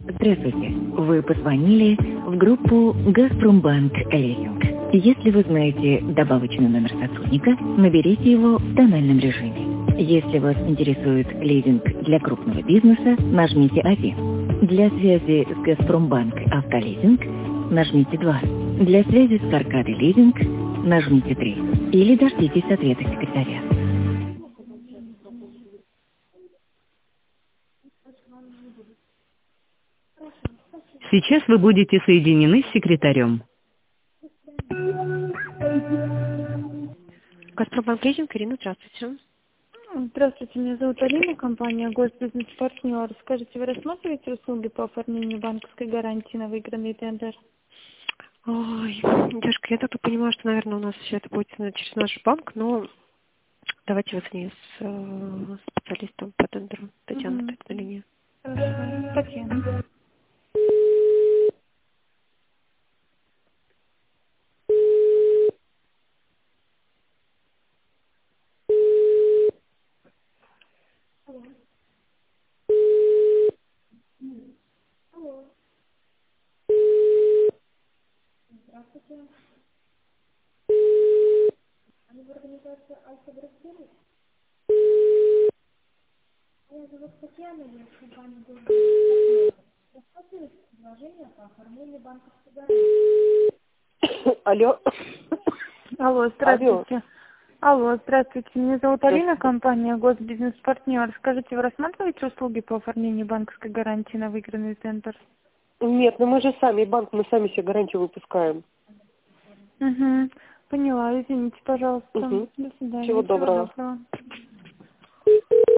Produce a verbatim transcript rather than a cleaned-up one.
Здравствуйте. Вы позвонили в группу «Газпромбанк Лизинг». Если вы знаете добавочный номер сотрудника, наберите его в тональном режиме. Если вас интересует лизинг для крупного бизнеса, нажмите один. Для связи с «Газпромбанк Автолизинг» нажмите два. Для связи с «Аркадой Лизинг» нажмите три. Или дождитесь ответа секретаря. Сейчас вы будете соединены с секретарем. Газпромбанк Лизинг, Ирина, здравствуйте. Здравствуйте, меня зовут Алина, компания Госбизнес-партнер. Скажите, вы рассматриваете услуги по оформлению банковской гарантии на выигранный тендер? Ой, девушка, я так понимаю, что, наверное, у нас все это будет через наш банк, но давайте вот с ней, с э, специалистом по тендеру. Татьяна Угу. стоит на линии. Хорошо, Татьяна. Алло. Алло, здравствуйте. Алло, здравствуйте. Меня зовут Алина, компания Госбизнес-партнер. Скажите, вы рассматриваете услуги по оформлению банковской гарантии на выигранный тендер? Нет, ну мы же сами, банк, мы сами себе гарантию выпускаем. Угу. Поняла, извините, пожалуйста. Угу. До свидания. Всего доброго. доброго.